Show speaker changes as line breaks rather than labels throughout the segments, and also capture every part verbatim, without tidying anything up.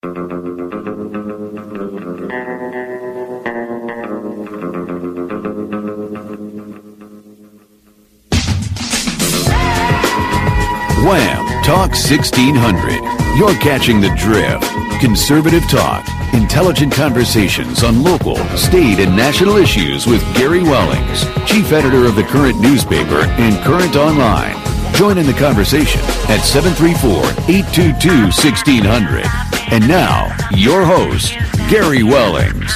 Wham! Talk sixteen hundred. You're catching the drift. Conservative talk. Intelligent conversations on local, state, and national issues with Gary Wellings, chief editor of the Current newspaper and Current Online. Join in the conversation at seven three four, eight two two, one six zero zero. And now, your host, Gary Wellings.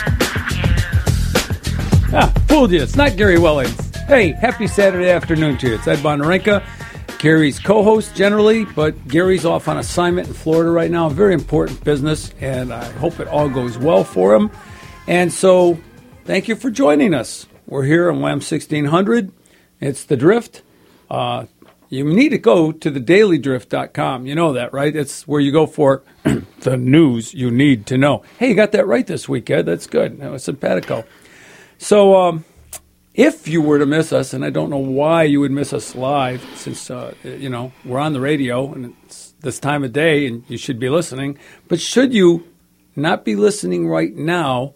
Ah, fooled you. It's not Gary Wellings. Hey, happy Saturday afternoon to you. It's Ed Bondarenka, Gary's co-host generally, but Gary's off on assignment in Florida right now. Very important business, and I hope it all goes well for him. And so, thank you for joining us. We're here on Wham sixteen hundred. It's The Drift. Uh, you need to go to the daily drift dot com. You know that, right? It's where you go for the news you need to know. Hey, you got that right this week, Ed. That's good. That was simpatico. So, um, if you were to miss us, and I don't know why you would miss us live, since, uh, you know, we're on the radio, and it's this time of day, and you should be listening. But should you not be listening right now,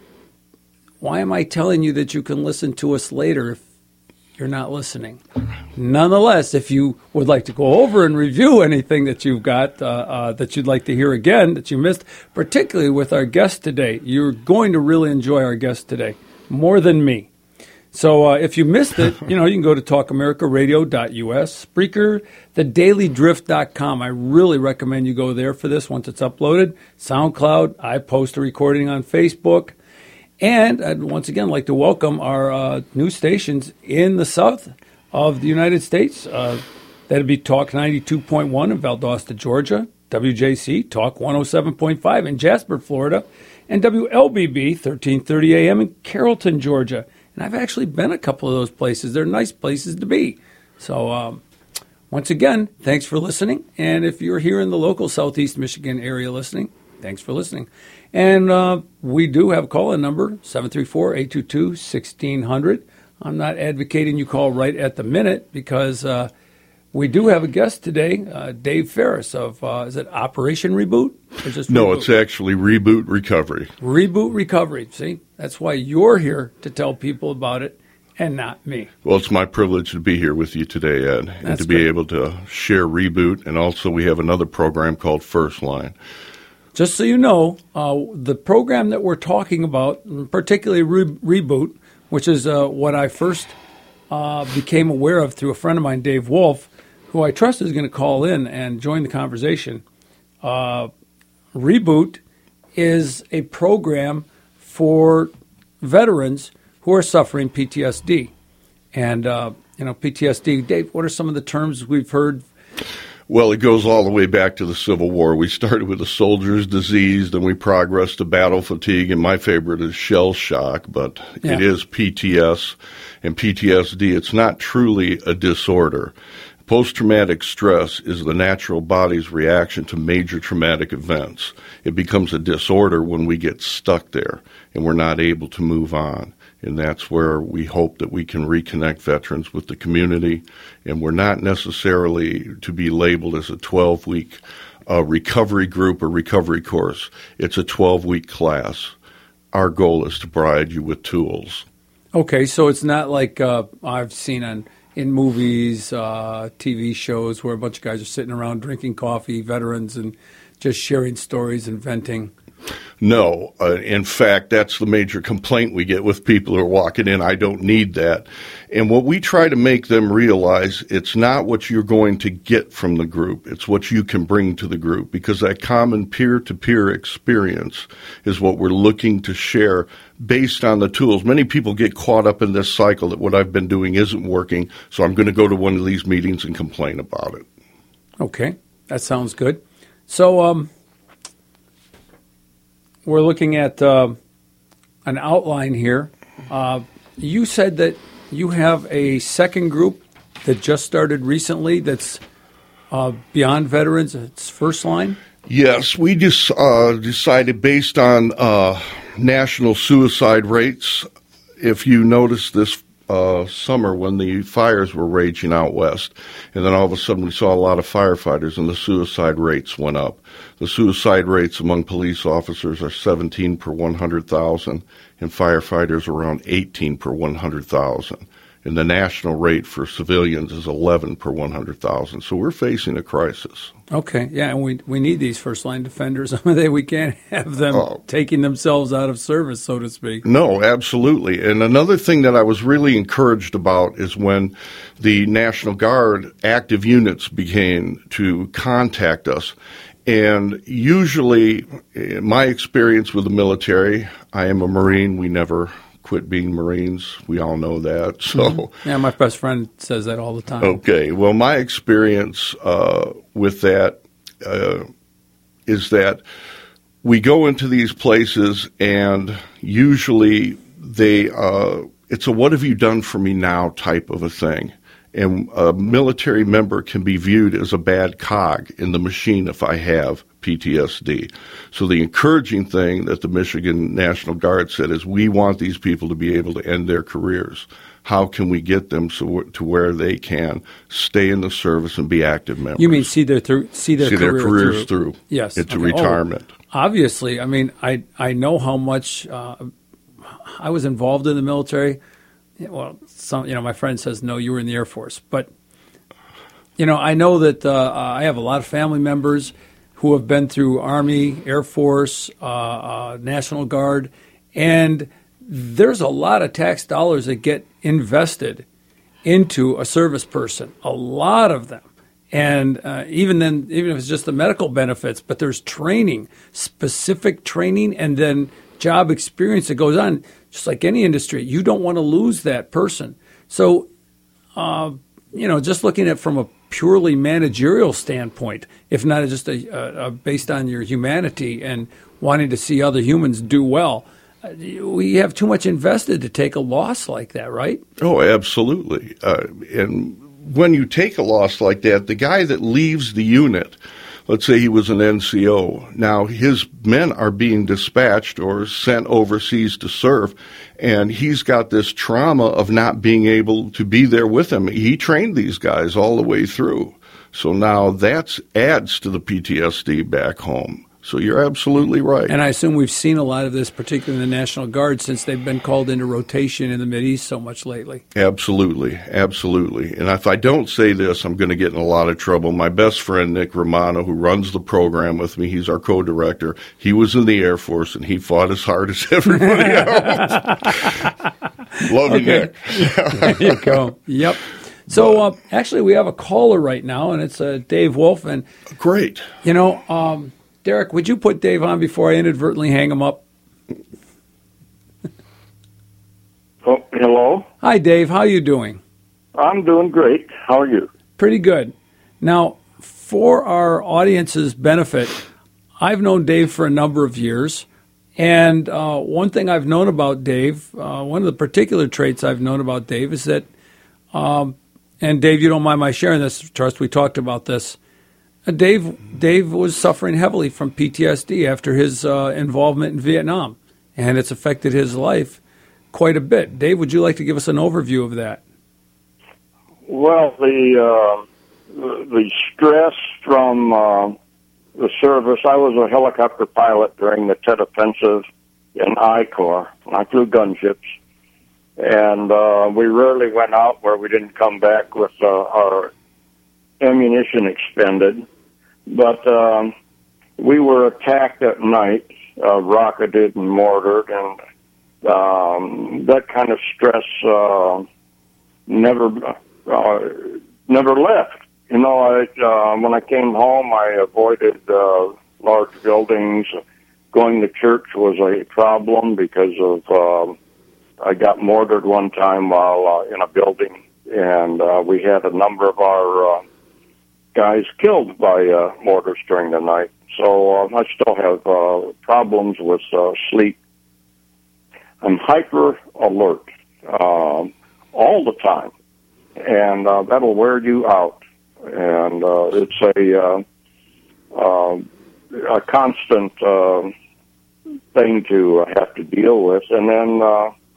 why am I telling you that you can listen to us later if you're not listening? Nonetheless, if you would like to go over and review anything that you've got uh, uh, that you'd like to hear again that you missed, particularly with our guest today, you're going to really enjoy our guest today, more than me. So uh, if you missed it, you know, you can go to talk america radio dot u s, Spreaker, the daily drift dot com. I really recommend you go there for this once it's uploaded. SoundCloud, I post a recording on Facebook. And I'd once again like to welcome our uh, new stations in the south of the United States. Uh, that'd be Talk ninety-two point one in Valdosta, Georgia, W J C Talk one oh seven point five in Jasper, Florida, and W L B B thirteen thirty A M in Carrollton, Georgia. And I've actually been a couple of those places. They're nice places to be. So um, once again, thanks for listening. And if you're here in the local Southeast Michigan area listening, thanks for listening. And uh, we do have a call-in number, seven three four, eight two two, one six zero zero. I'm not advocating you call right at the minute because uh, we do have a guest today, uh, Dave Ferris of, uh, is it Operation Reboot? Or just
no,
Reboot?
It's actually Reboot Recovery.
Reboot Recovery. See, that's why you're here to tell people about it and not me.
Well, it's my privilege to be here with you today, Ed, and
that's
to be
good.
able to share Reboot. And also we have another program called First Line.
Just so you know, uh, the program that we're talking about, particularly Re- Reboot, which is uh, what I first uh, became aware of through a friend of mine, Dave Wolf, who I trust is going to call in and join the conversation. Uh, Reboot is a program for veterans who are suffering P T S D. And, uh, you know, P T S D, Dave, what are some of the terms we've heard?
Well, it goes all the way back to the Civil War. We started with a soldier's disease, then we progressed to battle fatigue, and my favorite is shell shock, but yeah. It is P T S and P T S D. It's not truly a disorder. Post-traumatic stress is the natural body's reaction to major traumatic events. It becomes a disorder when we get stuck there and we're not able to move on. And that's where we hope that we can reconnect veterans with the community. And we're not necessarily to be labeled as a twelve-week uh, recovery group or recovery course. It's a twelve-week class. Our goal is to provide you with tools.
Okay, so it's not like uh, I've seen on in movies, uh, T V shows where a bunch of guys are sitting around drinking coffee, veterans, and just sharing stories and venting.
No. Uh, in fact, that's the major complaint we get with people who are walking in. I don't need that. And what we try to make them realize, it's not what you're going to get from the group. It's what you can bring to the group, because that common peer-to-peer experience is what we're looking to share based on the tools. Many people get caught up in this cycle that what I've been doing isn't working, so I'm going to go to one of these meetings and complain about it.
Okay, that sounds good. So, um, we're looking at uh, an outline here. Uh, you said that you have a second group that just started recently that's uh, beyond veterans. It's First Line?
Yes, we just uh, decided based on uh, national suicide rates. If you notice this uh, summer when the fires were raging out west. And then all of a sudden we saw a lot of firefighters and the suicide rates went up. The suicide rates among police officers are seventeen per one hundred thousand and firefighters around eighteen per one hundred thousand. And the national rate for civilians is eleven per one hundred thousand. So we're facing a crisis.
Okay, yeah, and we we need these first-line defenders. We can't have them uh, taking themselves out of service, so to speak.
No, absolutely. And another thing that I was really encouraged about is when the National Guard active units began to contact us. And usually, in my experience with the military, I am a Marine. We never quit being Marines. We all know that. So,
mm-hmm. Yeah, my best friend says that all the time.
Okay. Well, my experience uh, with that uh, is that we go into these places and usually they uh, it's a what have you done for me now type of a thing. And a military member can be viewed as a bad cog in the machine if I have P T S D. So the encouraging thing that the Michigan National Guard said is we want these people to be able to end their careers. How can we get them so to where they can stay in the service and be active members?
You mean see their through, see their,
see
career
their careers
through,
through
yes,
into
okay.
retirement.
Oh, obviously, I mean, I I know how much uh, I was involved in the military. Well, some you know, my friend says no, you were in the Air Force, but you know, I know that uh, I have a lot of family members who have been through Army, Air Force, uh, uh, National Guard, and there's a lot of tax dollars that get invested into a service person, a lot of them. And uh, even then, even if it's just the medical benefits, but there's training, specific training, and then job experience that goes on. Just like any industry, you don't want to lose that person. So, uh, you know, just looking at from a purely managerial standpoint, if not just a, a, a based on your humanity and wanting to see other humans do well, uh, we have too much invested to take a loss like that, right?
Oh, absolutely. Uh, and when you take a loss like that, the guy that leaves the unit, let's say he was an N C O. Now, his men are being dispatched or sent overseas to serve, and he's got this trauma of not being able to be there with them. He trained these guys all the way through. So now that adds to the P T S D back home. So you're absolutely right.
And I assume we've seen a lot of this, particularly in the National Guard, since they've been called into rotation in the Mideast so much lately.
Absolutely, absolutely. And if I don't say this, I'm going to get in a lot of trouble. My best friend, Nick Romano, who runs the program with me, he's our co-director. He was in the Air Force, and he fought as hard as everybody else. Love you, Nick.
There you go. Yep. So uh, actually, we have a caller right now, and it's uh, Dave Wolf. And
great.
You know, um, Derek, would you put Dave on before I inadvertently hang him up?
Oh, hello.
Hi, Dave. How are you doing?
I'm doing great. How are you?
Pretty good. Now, for our audience's benefit, I've known Dave for a number of years. And uh, one thing I've known about Dave, uh, one of the particular traits I've known about Dave is that, um, and Dave, you don't mind my sharing this, trust we talked about this, uh, Dave Dave was suffering heavily from P T S D after his uh, involvement in Vietnam, and it's affected his life quite a bit. Dave, would you like to give us an overview of that?
Well, the, uh, the stress from uh, the service, I was a helicopter pilot during the Tet Offensive in I Corps. I flew gunships. And uh, we rarely went out where we didn't come back with uh, our ammunition expended. But um, we were attacked at night, uh, rocketed and mortared, and um, that kind of stress uh, never uh, never left. You know, I, uh, when I came home, I avoided uh, large buildings. Going to church was a problem because of... Uh, I got mortared one time while uh, in a building, and uh, we had a number of our uh, guys killed by uh, mortars during the night. So uh, I still have uh, problems with uh, sleep. I'm hyper alert uh, all the time, and uh, that'll wear you out. And uh, it's a uh, uh, a constant uh, thing to have to deal with. And then. Uh,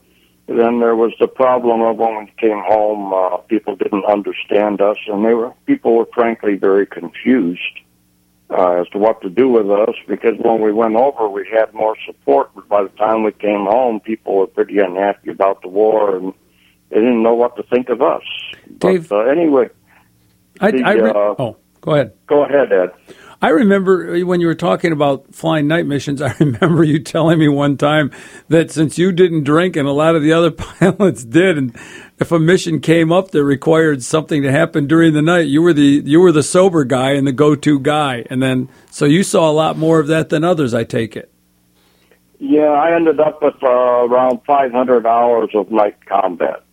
then there was the problem of when we came home, uh, people didn't understand us, and they were people were frankly very confused uh, as to what to do with us, because when we went over, we had more support, but by the time we came home, people were pretty unhappy about the war, and they didn't know what to think of us.
Dave,
but, uh, anyway,
I,
the,
I re-
uh,
oh, go ahead.
Go ahead, Ed.
I remember when you were talking about flying night missions, I remember you telling me one time that since you didn't drink and a lot of the other pilots did, and if a mission came up that required something to happen during the night, you were the you were the sober guy and the go-to guy. And then, so you saw a lot more of that than others, I take it.
Yeah, I ended up with uh, around five hundred hours of night combat,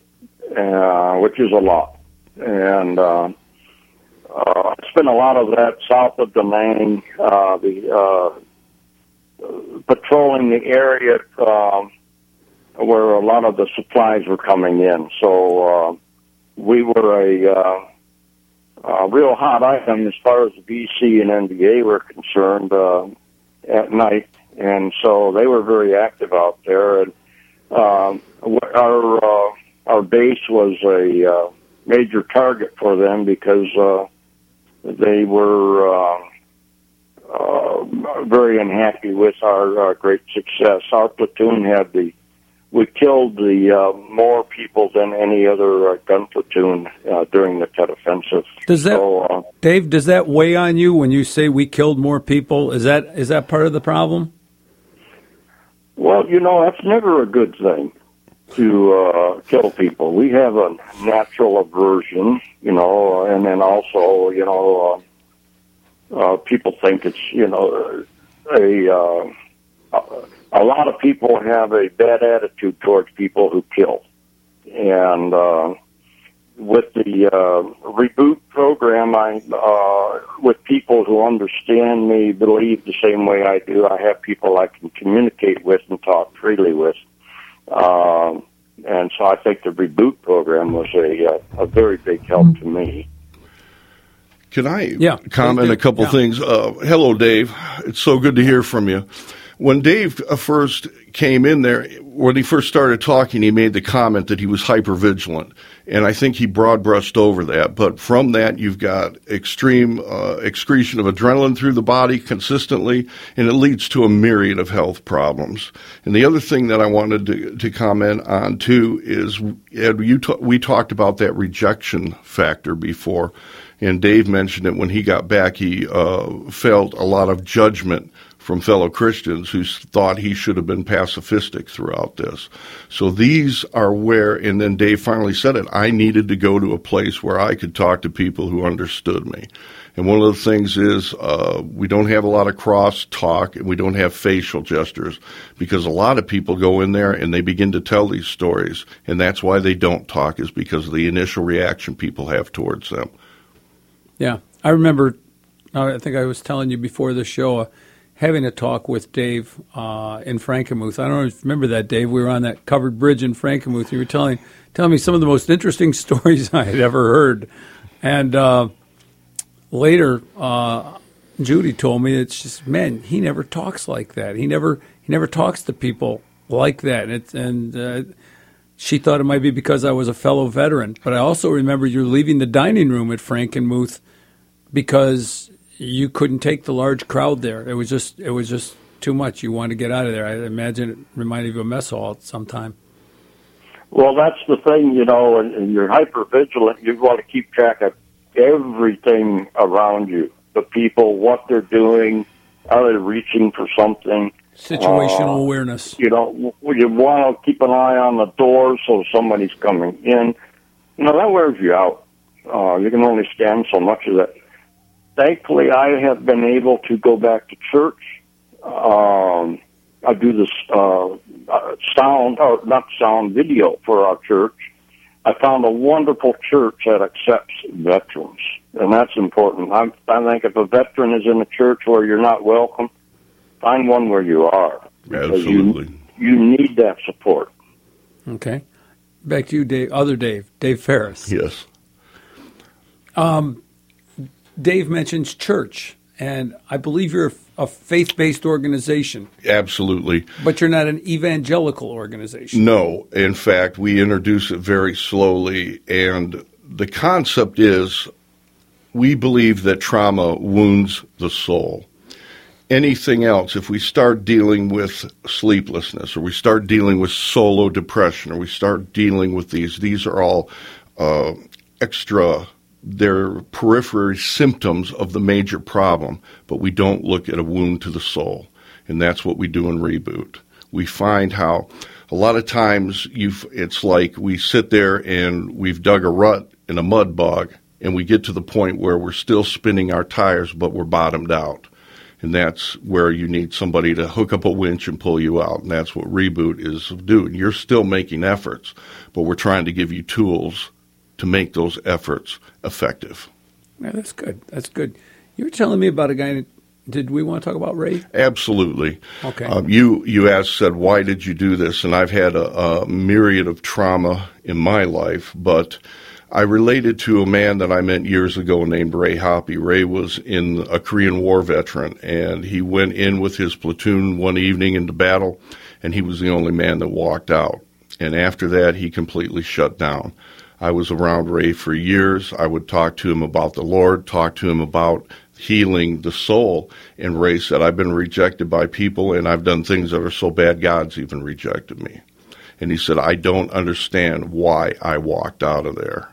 uh, which is a lot. And uh Uh, I spent a lot of that south of Da Nang, uh, the, uh, patrolling the area, um, where a lot of the supplies were coming in. So, uh, we were a, uh, a real hot item as far as the V C and N B A were concerned, uh, at night. And so they were very active out there. And, um, our, uh, our base was a, uh, major target for them because, uh, they were uh, uh, very unhappy with our, our great success. Our platoon had the, we killed the uh, more people than any other uh, gun platoon uh, during the Tet Offensive.
Does that,
so, uh,
Dave? Does that weigh on you when you say we killed more people? Is that is that part of the problem?
Well, you know, that's never a good thing to uh, kill people. We have a natural aversion, you know, and then also, you know, uh, uh, people think it's, you know, a, uh, a lot of people have a bad attitude towards people who kill. And uh, with the uh, reboot program, I, uh, with people who understand me, believe the same way I do, I have people I can communicate with and talk freely with. Um, and so I think the reboot program was a uh, a very big help to me.
Can I
yeah,
comment a couple
yeah.
things? Uh, hello, Dave. It's so good to hear from you. When Dave first came in there, when he first started talking, he made the comment that he was hypervigilant, and I think he broad-brushed over that. But from that, you've got extreme uh, excretion of adrenaline through the body consistently, and it leads to a myriad of health problems. And the other thing that I wanted to, to comment on, too, is, Ed, you t- we talked about that rejection factor before, and Dave mentioned it when he got back. He uh, felt a lot of judgment from fellow Christians who thought he should have been pacifistic throughout this. So these are where, and then Dave finally said it, I needed to go to a place where I could talk to people who understood me. And one of the things is uh, we don't have a lot of cross talk, and we don't have facial gestures, because a lot of people go in there and they begin to tell these stories, and that's why they don't talk, is because of the initial reaction people have towards them.
Yeah, I remember, I think I was telling you before the show, uh, having a talk with Dave uh, in Frankenmuth. I don't know if you remember that, Dave. We were on that covered bridge in Frankenmuth. You were telling telling me some of the most interesting stories I had ever heard. And uh, later, uh, Judy told me, it's just, man, he never talks like that. He never he never talks to people like that. And, it's, and uh, she thought it might be because I was a fellow veteran. But I also remember you leaving the dining room at Frankenmuth because you couldn't take the large crowd there. It was just it was just too much. You wanted to get out of there. I imagine it reminded you of a mess hall at some time.
Well, that's the thing, you know, and, and you're hyper vigilant. You want to keep track of everything around you, the people, what they're doing, are they reaching for something?
Situational
uh,
awareness.
You know, you want to keep an eye on the door so somebody's coming in. You know, that wears you out. Uh, you can only stand so much of that. Thankfully, I have been able to go back to church. Um, I do this uh, sound, or not sound, video for our church. I found a wonderful church that accepts veterans, and that's important. I, I think if a veteran is in a church where you're not welcome, find one where you are.
Absolutely.
You, you need that support.
Okay. Back to you, Dave. Other Dave, Dave Ferris.
Yes.
Um. Dave mentions church, and I believe you're a faith-based organization.
Absolutely.
But you're not an evangelical organization.
No. In fact, we introduce it very slowly, and the concept is we believe that trauma wounds the soul. Anything else, if we start dealing with sleeplessness, or we start dealing with solo depression, or we start dealing with these, these are all uh, extra, they're periphery symptoms of the major problem, but we don't look at a wound to the soul. And that's what we do in Reboot. We find how a lot of times you've, it's like we sit there and we've dug a rut in a mud bog, and we get to the point where we're still spinning our tires, but we're bottomed out. And that's where you need somebody to hook up a winch and pull you out. And that's what Reboot is doing. You're still making efforts, but we're trying to give you tools to make those efforts effective.
Yeah, that's good. That's good. You were telling me about a guy that, did we want to talk about Ray?
Absolutely.
Okay.
Um, you you asked, said, why did you do this? And I've had a, a myriad of trauma in my life, but I related to a man that I met years ago named Ray Hoppe. Ray was in a Korean War veteran, and he went in with his platoon one evening into battle, and he was the only man that walked out. And after that, he completely shut down. I was around Ray for years. I would talk to him about the Lord, talk to him about healing the soul. And Ray said, I've been rejected by people, and I've done things that are so bad God's even rejected me. And he said, I don't understand why I walked out of there.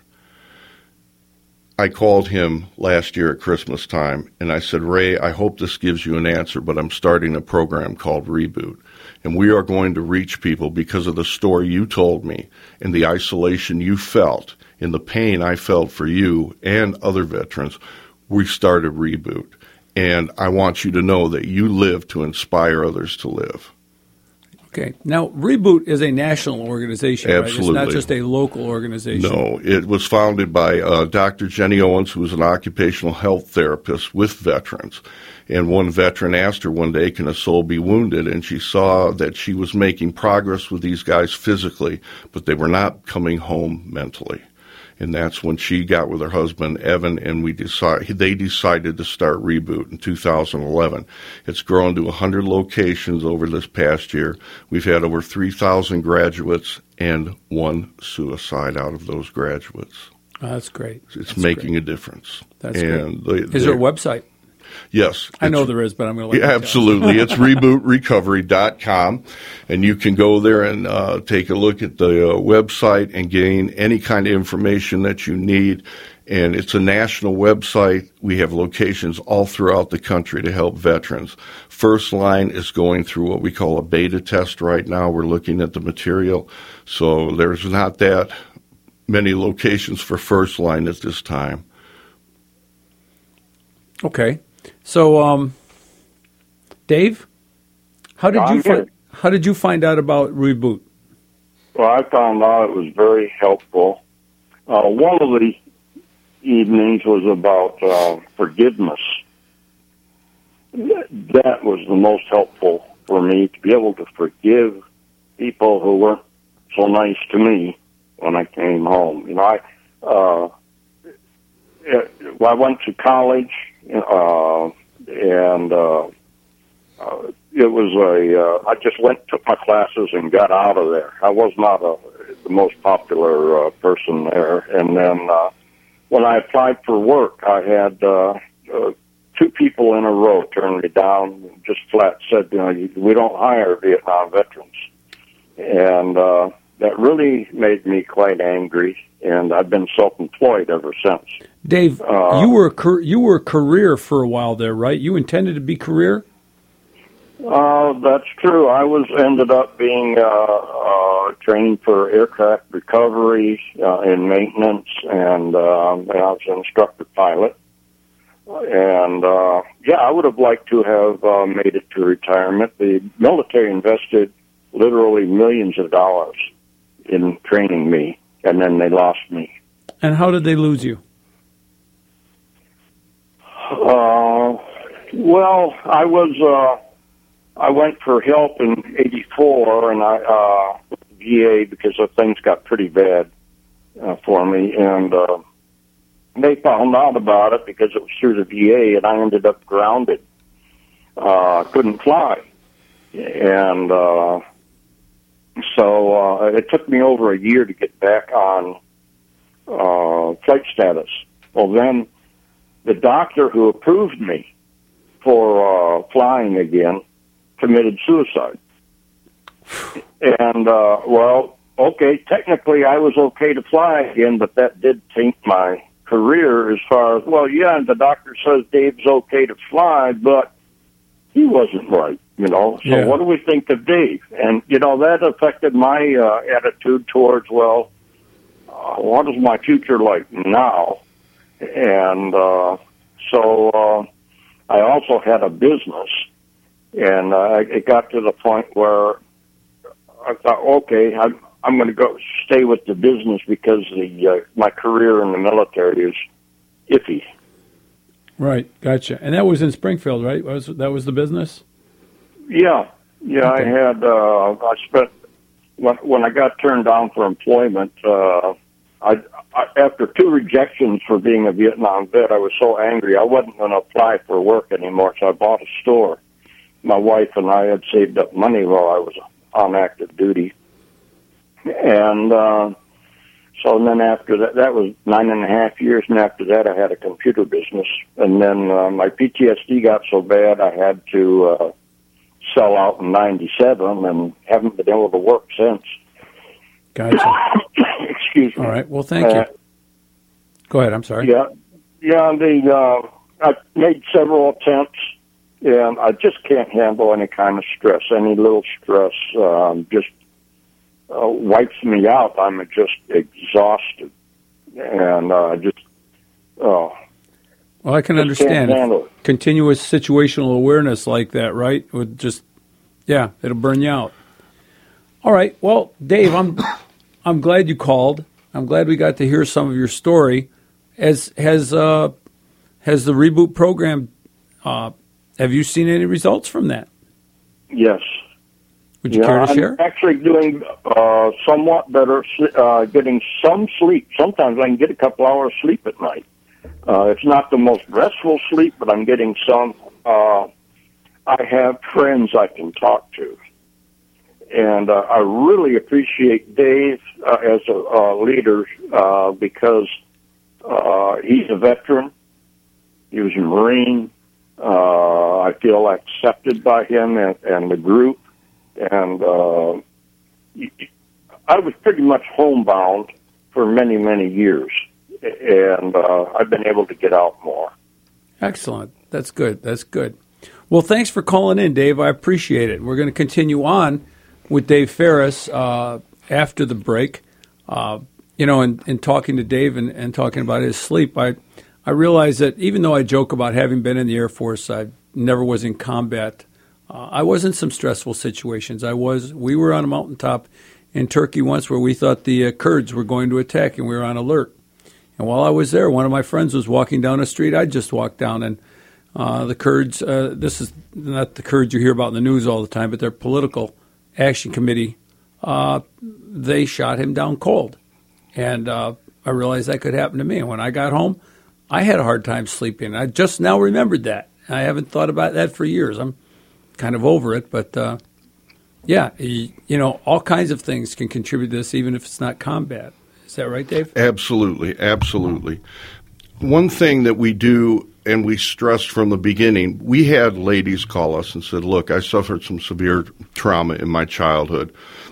I called him last year at Christmas time, and I said, Ray, I hope this gives you an answer, but I'm starting a program called Reboot. And we are going to reach people because of the story you told me and the isolation you felt and the pain I felt for you and other veterans. We started Reboot. And I want you to know that you live to inspire others to live.
Okay. Now, Reboot is a national organization,
Absolutely.
Right? It's not just a local organization.
No, it was founded by uh, Doctor Jenny Owens, who was an occupational health therapist with veterans. And one veteran asked her one day, can a soul be wounded? And she saw that she was making progress with these guys physically, but they were not coming home mentally. And that's when she got with her husband, Evan, and we decided, they decided to start Reboot in two thousand eleven. It's grown to one hundred locations over this past year. We've had over three thousand graduates and one suicide out of those graduates.
Oh, that's great.
It's
that's
making
great.
a difference.
That's
and
great.
They,
is there a website?
Yes.
I know there is, but I'm going to let
yeah,
you
absolutely. It's reboot recovery dot com, and you can go there and uh, take a look at the uh, website and gain any kind of information that you need. And it's a national website. We have locations all throughout the country to help veterans. First Line is going through what we call a beta test right now. We're looking at the material. So there's not that many locations for First Line at this time.
Okay. So, um, Dave, how did
I'm
you
here.
find, how did you find out about Reboot?
Well, I found out it was very helpful. Uh, one of the evenings was about uh, forgiveness. That was the most helpful for me, to be able to forgive people who weren't so nice to me when I came home. You know, I uh, it, I went to college, uh, and uh, uh, it was a. Uh, I just went, took my classes, and got out of there. I was not a, the most popular uh, person there, and then uh, when I applied for work, I had uh, uh, two people in a row turn me down. Just flat said, you know, we don't hire Vietnam veterans, and uh, that really made me quite angry. And I've been self-employed ever since.
Dave,
uh,
you were car- you were career for a while there, right? You intended to be career?
Uh, that's true. I was ended up being uh, uh, trained for aircraft recovery uh, and maintenance, and, uh, and I was an instructor pilot. And uh, yeah, I would have liked to have uh, made it to retirement. The military invested literally millions of dollars in training me, and then they lost me.
And how did they lose you?
Uh, well, I was. Uh, I went for help in eighty-four, and I uh, with the V A because the things got pretty bad uh, for me, and uh, they found out about it because it was through the V A, and I ended up grounded. Uh, couldn't fly. And uh, so uh, it took me over a year to get back on uh, flight status. Well, then the doctor who approved me for uh, flying again committed suicide. And, uh, well, okay, technically I was okay to fly again, but that did taint my career as far as, well, yeah, the doctor says Dave's okay to fly, but he wasn't right, you know. So yeah. What do we think of Dave? And, you know, that affected my uh, attitude towards, well, uh, what is my future like now? And uh, so uh, I also had a business, and uh, it got to the point where I thought, okay, I'm, I'm going to go stay with the business because the uh, my career in the military is iffy.
Right, gotcha. And that was in Springfield, right? Was that was the business?
Yeah, yeah. Okay. I had. Uh, I spent when when I got turned down for employment. Uh, I, I after two rejections for being a Vietnam vet, I was so angry I wasn't going to apply for work anymore. So I bought a store. My wife and I had saved up money while I was on active duty. And uh, so and then after that, that was nine and a half years, and after that I had a computer business. And then uh, my P T S D got so bad I had to uh, sell out in ninety-seven and haven't been able to work since.
Gotcha.
Excuse me.
All right, well, thank
uh,
you. Go ahead, I'm sorry.
Yeah, yeah, the, uh, I made several attempts, and I just can't handle any kind of stress. Any little stress um, just uh, wipes me out. I'm just exhausted, and uh, just oh.
Well, I can understand continuous situational awareness like that, right? Would just, yeah, it'll burn you out. All right, well, Dave, I'm I'm glad you called. I'm glad we got to hear some of your story. As has uh, has the reboot program? Uh, have you seen any results from that?
Yes.
Would you
yeah,
care to
I'm
share?
Actually, doing uh, somewhat better. Uh, getting some sleep. Sometimes I can get a couple hours sleep at night. Uh, it's not the most restful sleep, but I'm getting some. Uh, I have friends I can talk to. And uh, I really appreciate Dave uh, as a uh, leader uh, because uh, he's a veteran. He was a Marine. Uh, I feel accepted by him and, and the group. And uh, I was pretty much homebound for many, many years. And uh, I've been able to get out more.
Excellent. That's good. That's good. Well, thanks for calling in, Dave. I appreciate it. We're going to continue on with Dave Ferris uh, after the break. Uh, you know, in, in talking to Dave and, and talking about his sleep, I I realized that even though I joke about having been in the Air Force, I never was in combat. Uh, I was in some stressful situations. I was. We were on a mountaintop in Turkey once where we thought the uh, Kurds were going to attack, and we were on alert. And while I was there, one of my friends was walking down a street I just walked down, and uh, the Kurds, uh, this is not the Kurds you hear about in the news all the time, but their political action committee, uh, they shot him down cold. And uh, I realized that could happen to me. And when I got home, I had a hard time sleeping. I just now remembered that. I haven't thought about that for years. I'm kind of over it. But, uh, yeah, you know, all kinds of things can contribute to this, even if it's not combat. Is that right, Dave?
Absolutely, absolutely. One thing that we do, and we stressed from the beginning, we had ladies call us and said, look, I suffered some severe trauma in my childhood.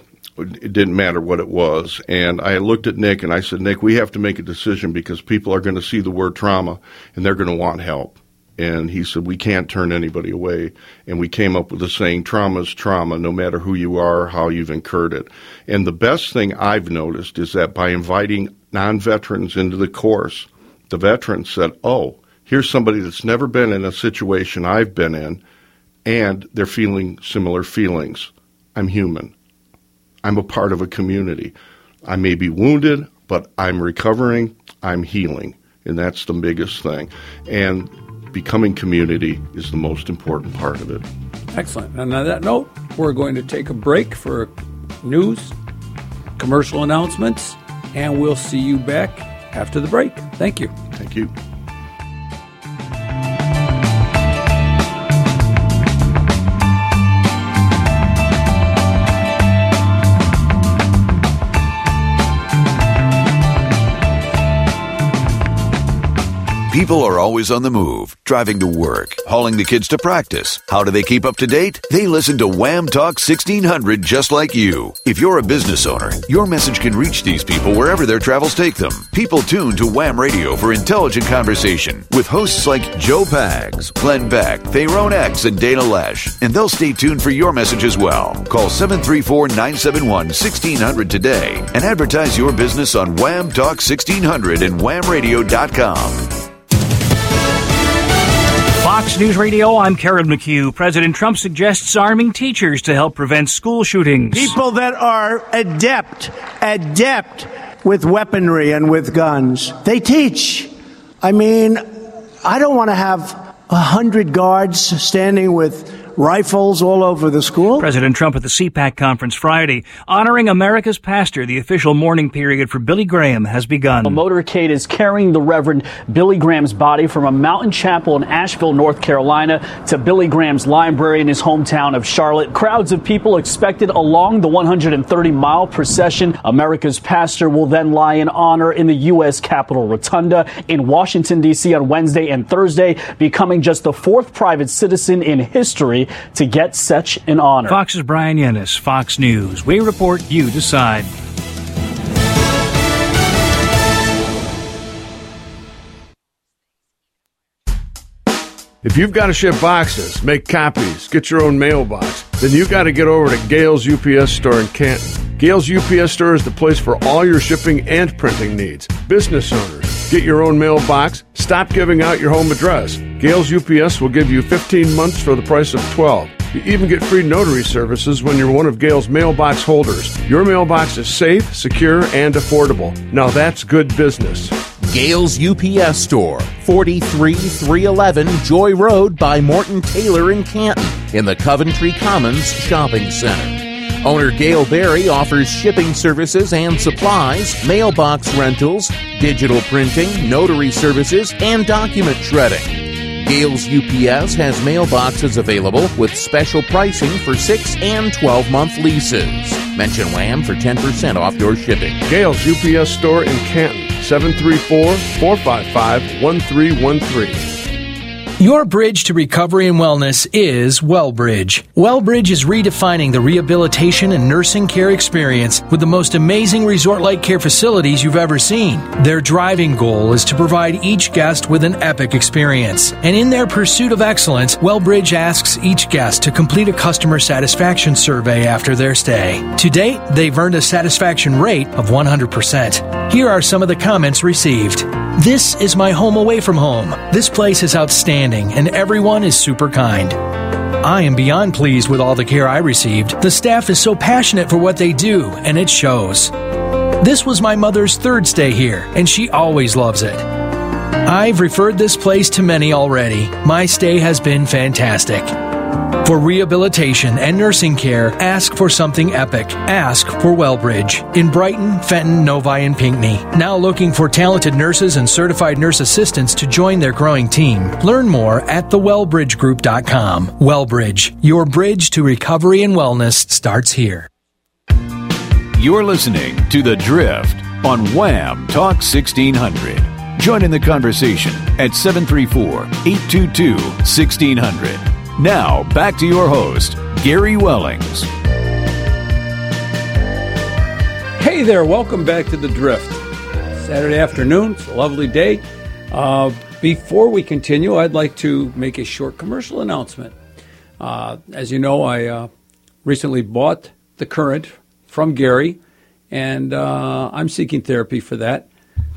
It didn't matter what it was. And I looked at Nick and I said, Nick, we have to make a decision because people are going to see the word trauma and they're going to want help. And he said, we can't turn anybody away. And we came up with the saying, trauma is trauma, no matter who you are or how you've incurred it. And the best thing I've noticed is that by inviting non-veterans into the course, the veterans said, oh, here's somebody that's never been in a situation I've been in, and they're feeling similar feelings. I'm human. I'm a part of a community. I may be wounded, but I'm recovering. I'm healing. And that's the biggest thing. And becoming community is the most important part of it.
Excellent. And on that note, we're going to take a break for news, commercial announcements, and we'll see you back after the break. Thank you.
Thank you.
People are always on the move, driving to work, hauling the kids to practice. How do they keep up to date? They listen to Wham Talk sixteen hundred just like you. If you're a business owner, your message can reach these people wherever their travels take them. People tune to Wham Radio for intelligent conversation with hosts like Joe Pags, Glenn Beck, Tyrone X, and Dana Lesh. And they'll stay tuned for your message as well. Call seven three four, nine seven one, one six zero zero today and advertise your business on Wham Talk sixteen hundred and wham radio dot com.
Fox News Radio, I'm Karen McHugh. President Trump suggests arming teachers to help prevent school shootings.
People that are adept, adept with weaponry and with guns, they teach. I mean, I don't want to have a hundred guards standing with rifles all over the school.
President Trump at the C PAC conference Friday, honoring America's pastor. The official mourning period for Billy Graham has begun.
A motorcade is carrying the Reverend Billy Graham's body from a mountain chapel in Asheville, North Carolina, to Billy Graham's library in his hometown of Charlotte. Crowds of people expected along the one hundred thirty mile procession. America's pastor will then lie in honor in the U S Capitol Rotunda in Washington, D C on Wednesday and Thursday, becoming just the fourth private citizen in history to get such an honor.
Fox's Brian Yennis, Fox News. We report, you decide.
If you've got to ship boxes, make copies, get your own mailbox, then you got to get over to Gale's U P S store in Canton. Gale's U P S store is the place for all your shipping and printing needs. Business owners, get your own mailbox. Stop giving out your home address. Gale's U P S will give you fifteen months for the price of twelve. You even get free notary services when you're one of Gale's mailbox holders. Your mailbox is safe, secure, and affordable. Now that's good business.
Gale's U P S Store, forty-three three eleven Joy Road by Morton Taylor in Canton, in the Coventry Commons Shopping Center. Owner Gail Berry offers shipping services and supplies, mailbox rentals, digital printing, notary services, and document shredding. Gale's U P S has mailboxes available with special pricing for six and twelve month leases. Mention Wham for ten percent off your shipping.
Gale's U P S store in Canton, seven three four, four five five, one three one three.
Your bridge to recovery and wellness is WellBridge. WellBridge is redefining the rehabilitation and nursing care experience with the most amazing resort-like care facilities you've ever seen. Their driving goal is to provide each guest with an epic experience. And in their pursuit of excellence, WellBridge asks each guest to complete a customer satisfaction survey after their stay. To date, they've earned a satisfaction rate of one hundred percent. Here are some of the comments received. This is my home away from home. This place is outstanding, and everyone is super kind. I am beyond pleased with all the care I received. The staff is so passionate for what they do, and it shows. This was my mother's third stay here, and she always loves it. I've referred this place to many already. My stay has been fantastic. For rehabilitation and nursing care, ask for something epic. Ask for WellBridge in Brighton, Fenton, Novi, and Pinckney. Now looking for talented nurses and certified nurse assistants to join their growing team. Learn more at the well bridge group dot com. WellBridge, your bridge to recovery and wellness starts here.
You're listening to The Drift on Wham Talk sixteen hundred. Join in the conversation at seven three four, eight two two, one six zero zero. Now, back to your host, Gary Wellings.
Hey there, welcome back to The Drift. Saturday afternoon, it's a lovely day. Uh, before we continue, I'd like to make a short commercial announcement. Uh, as you know, I uh, recently bought the Current from Gary, and uh, I'm seeking therapy for that.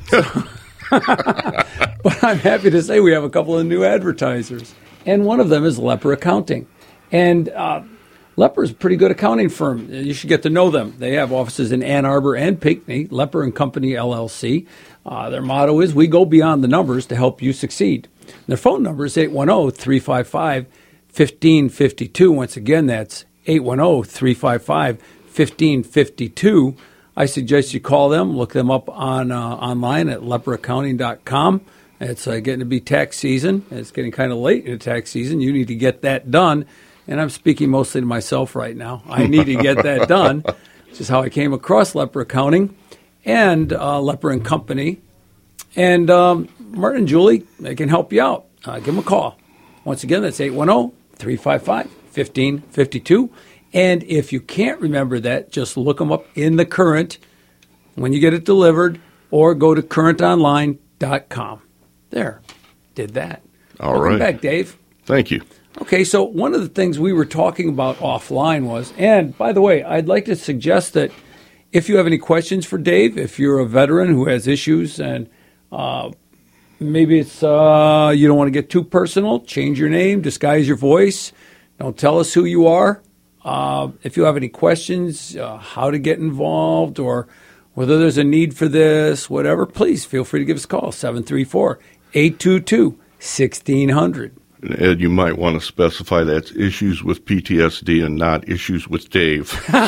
But I'm happy to say we have a couple of new advertisers. And one of them is Lepper Accounting. And uh, Lepper is a pretty good accounting firm. You should get to know them. They have offices in Ann Arbor and Pinckney, Lepper and Company, L L C. Uh, their motto is, we go beyond the numbers to help you succeed. Their phone number is eight one zero, three five five, one five five two. Once again, that's eight one zero, three five five, one five five two. I suggest you call them, look them up on uh, online at lepper accounting dot com. It's uh, getting to be tax season. It's getting kind of late in the tax season. You need to get that done. And I'm speaking mostly to myself right now. I need to get that done, which is how I came across Leper Accounting and uh, Leper and Company. And um, Martin and Julie, they can help you out. Uh, give them a call. Once again, that's eight one zero, three five five, one five five two. And if you can't remember that, just look them up in the Current when you get it delivered, or go to current online dot com. There. Did that.
All
Welcome
right.
back, Dave.
Thank you.
Okay, so one of the things we were talking about offline was, and by the way, I'd like to suggest that if you have any questions for Dave, if you're a veteran who has issues and uh, maybe it's uh, you don't want to get too personal, change your name, disguise your voice, don't tell us who you are. Uh, if you have any questions, uh, how to get involved or whether there's a need for this, whatever, please feel free to give us a call, seven three four, eight two two, one six zero zero.
Ed, you might want to specify that's issues with P T S D and not issues with Dave.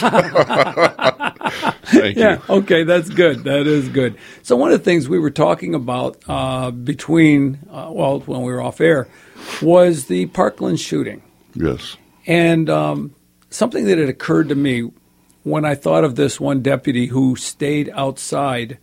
Thank
yeah,
you.
Okay, that's good. That is good. So one of the things we were talking about uh, between, uh, well, when we were off air, was the Parkland shooting.
Yes.
And um, something that had occurred to me when I thought of this one deputy who stayed outside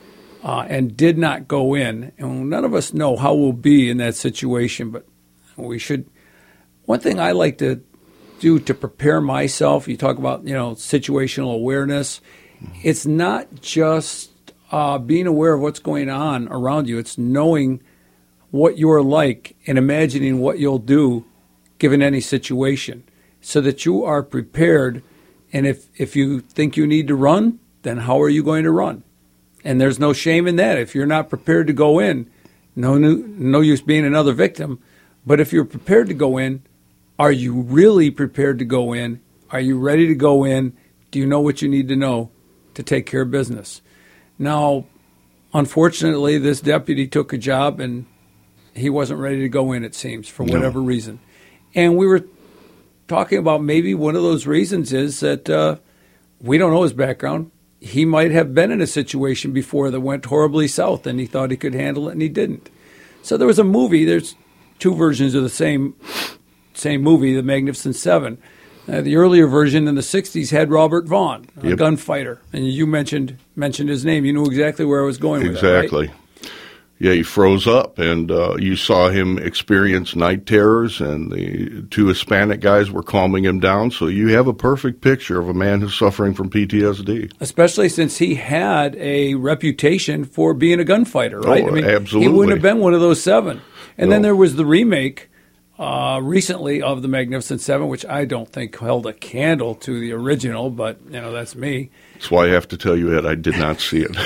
uh, and did not go in, and none of us know how we'll be in that situation, but we should. One thing I like to do to prepare myself, you talk about, you know, situational awareness. It's not just uh, being aware of what's going on around you. It's knowing what you're like and imagining what you'll do given any situation so that you are prepared. And if, if you think you need to run, then how are you going to run? And there's no shame in that. If you're not prepared to go in, no, no use being another victim. But if you're prepared to go in, are you really prepared to go in? Are you ready to go in? Do you know what you need to know to take care of business? Now, unfortunately, this deputy took a job and he wasn't ready to go in, it seems, for whatever no. reason. And we were talking about maybe one of those reasons is that uh, we don't know his background. He might have been in a situation before that went horribly south and he thought he could handle it and he didn't. So there was a movie, there's two versions of the same same movie, The Magnificent Seven. Uh, the earlier version in the sixties had Robert Vaughn, a
yep.
gunfighter. And you mentioned mentioned his name. You knew exactly where I was going with
exactly.
that, right?
Yeah, he froze up, and uh, you saw him experience night terrors, and the two Hispanic guys were calming him down. So you have a perfect picture of a man who's suffering from P T S D.
Especially since he had a reputation for being a gunfighter, right?
Oh,
I mean,
absolutely.
He wouldn't have been one of those seven. And
no.
then there was the remake uh, recently of The Magnificent Seven, which I don't think held a candle to the original, but, you know, that's me.
That's why I have to tell you, Ed, I did not see it.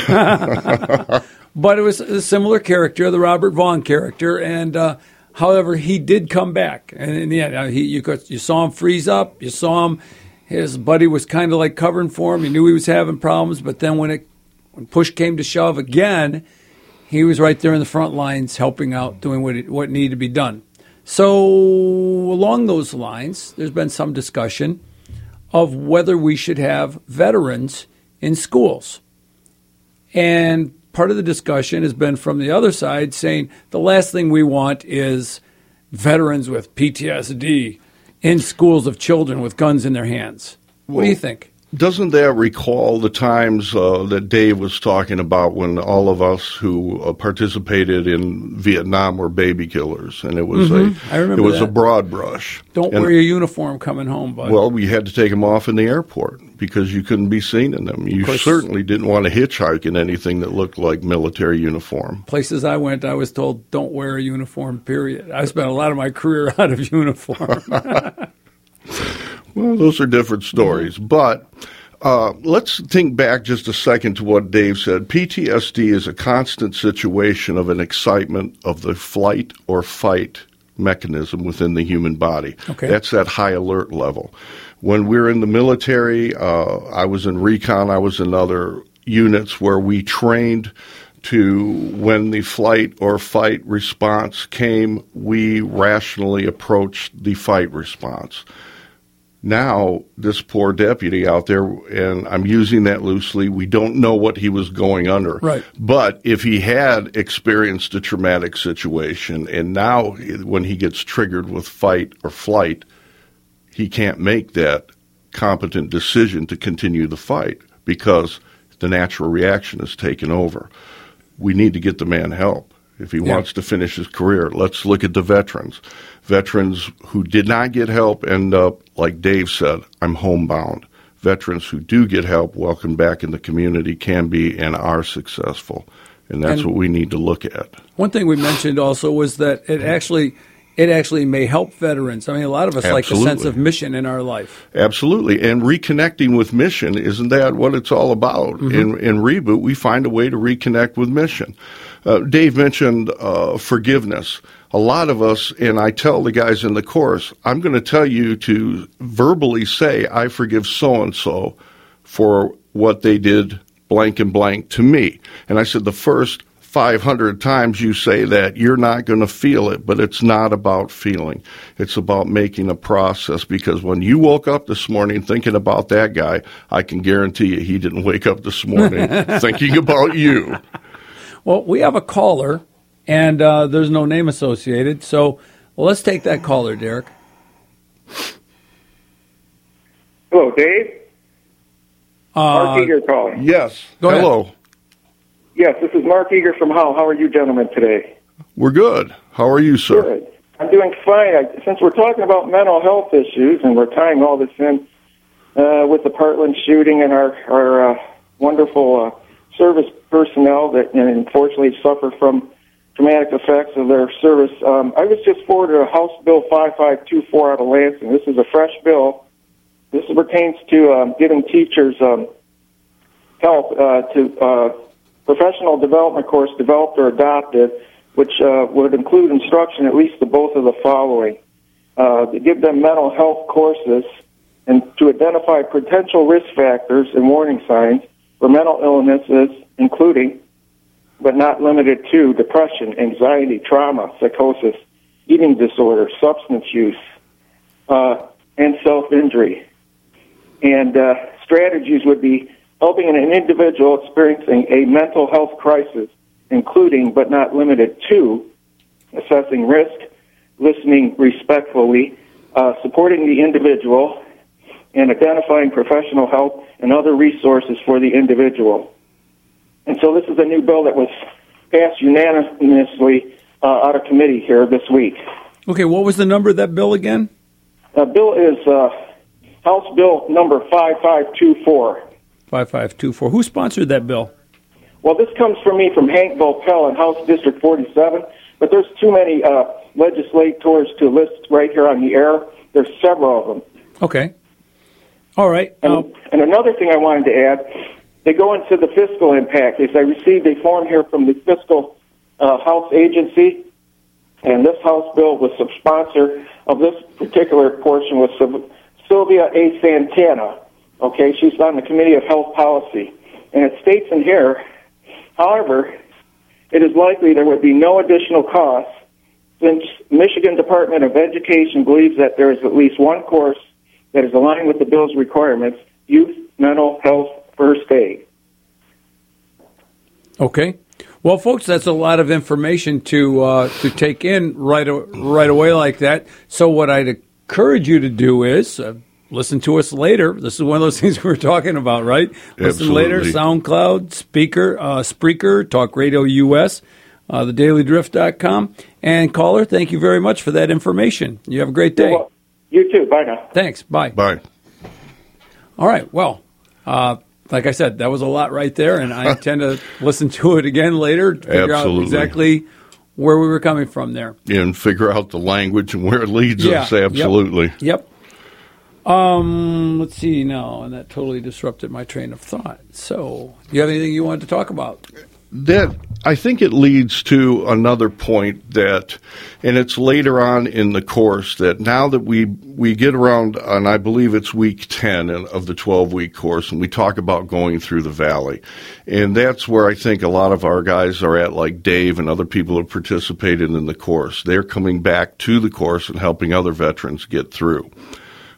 But it was a similar character, the Robert Vaughn character, and uh, however, he did come back. And in the end, he, you, could, you saw him freeze up. You saw him, his buddy was kind of like covering for him. He knew he was having problems, but then when it when push came to shove again, he was right there in the front lines helping out, doing what it, what needed to be done. So along those lines, there's been some discussion of whether we should have veterans in schools. And part of the discussion has been from the other side saying the last thing we want is veterans with P T S D in schools of children with guns in their hands. What well, do you think?
Doesn't that recall the times uh, that Dave was talking about when all of us who uh, participated in Vietnam were baby killers, and it was
mm-hmm.
a
I remember
it was
that.
a broad brush.
Don't
and,
wear your uniform coming home, bud.
Well, we had to take them off in the airport because you couldn't be seen in them. You certainly didn't want to hitchhike in anything that looked like military uniform.
Places I went, I was told, don't wear a uniform, period. I spent a lot of my career out of uniform.
Well, those are different stories. But uh, let's think back just a second to what Dave said. P T S D is a constant situation of an excitement of the flight or fight mechanism within the human body.
Okay.
That's that high alert level. When we're in the military, uh, I was in recon, I was in other units where we trained to, when the flight or fight response came, we rationally approached the fight response. Now, this poor deputy out there, and I'm using that loosely, we don't know what he was going under.
Right.
But if he had experienced a traumatic situation, and now when he gets triggered with fight or flight, he can't make that competent decision to continue the fight because the natural reaction is taken over. We need to get the man help. If he yeah. wants to finish his career, let's look at the veterans. Veterans who did not get help end up, like Dave said, I'm homebound. Veterans who do get help, welcome back in the community, can be and are successful. And that's and what we need to look at. One thing we mentioned also was that it actually it actually may help veterans. I mean, a lot of us Absolutely. like a sense of mission in our life. Absolutely. And reconnecting with mission, isn't that what it's all about? Mm-hmm. In, in Reboot, we find a way to reconnect with mission. Uh, Dave mentioned uh, forgiveness. A lot of us, and I tell the guys in the course, I'm going to tell you to verbally say, I forgive so-and-so for what they did blank and blank to me. And I said the first five hundred times you say that, you're not going to feel it, but it's not about feeling. It's about making a process, because when you woke up this morning thinking about that guy, I can guarantee you he didn't wake up this morning thinking about you. Well, we have a caller, and uh, there's no name associated, so well, let's take that caller, Derek.
Hello, Dave?
Uh,
Mark Eager calling.
Yes.
Go ahead.
Hello.
Yes, this is Mark Eager from Hull. How are you gentlemen today?
We're good. How are you, sir?
Good. I'm doing fine. I, since we're talking about mental health issues, and we're tying all this in uh, with the Parkland shooting and our, our uh, wonderful uh, service personnel that unfortunately suffer from traumatic effects of their service, um, I was just forwarded a House Bill five five two four out of Lansing. This is a fresh bill. This pertains to um, giving teachers um, help uh, to uh, professional development course developed or adopted, which uh, would include instruction at least to both of the following. Uh, to give them mental health courses and to identify potential risk factors and warning signs for mental illnesses, including, but not limited to, depression, anxiety, trauma, psychosis, eating disorder, substance use, uh, and self-injury. And uh, strategies would be helping an individual experiencing a mental health crisis, including but not limited to assessing risk, listening respectfully, uh, supporting the individual, and identifying professional help and other resources for the individual. And so this is a new bill that was passed unanimously uh, out of committee here this week. Okay, what was the number of that bill again? The bill is uh, House Bill number five five two four. five five two four. Who sponsored that bill? Well, this comes from me from Hank Volpel in House District forty-seven, but there's too many uh, legislators to list right here on the air. There's several of them. Okay. All right. And, um, and another thing I wanted to add, they go into the fiscal impact. Is I received a form here from the fiscal uh, House agency, and this House bill was the sponsor of this particular portion was Sylvia A. Santana. Okay, she's on the Committee of Health Policy. And it states in here, however, it is likely there would be no additional costs since Michigan Department of Education believes that there is at least one course that is aligned with the bill's requirements, youth mental health first aid. Okay. Well, folks, that's a lot of information to uh, to take in right, right away like that. So what I'd encourage you to do is... Uh, Listen to us later. This is one of those things we were talking about, right? Listen Absolutely. Later, SoundCloud, Speaker, uh, Spreaker, Talk Radio U S, uh, the daily drift dot com. And caller, thank you very much for that information. You have a great day. Well, you too. Bye now. Thanks. Bye. Bye. All right. Well, uh, like I said, that was a lot right there, and I intend to listen to it again later to figure Absolutely. Out exactly where we were coming from there. And figure out the language and where it leads yeah. us. Absolutely. Yep. yep. Um, let's see now, and that totally disrupted my train of thought. So, do you have anything you wanted to talk about? That I think it leads to another point that, and it's later on in the course, that now that we we get around, and I believe it's week ten of the twelve-week course, and we talk about going through the valley. And that's where I think a lot of our guys are at, like Dave and other people who have participated in the course. They're coming back to the course and helping other veterans get through.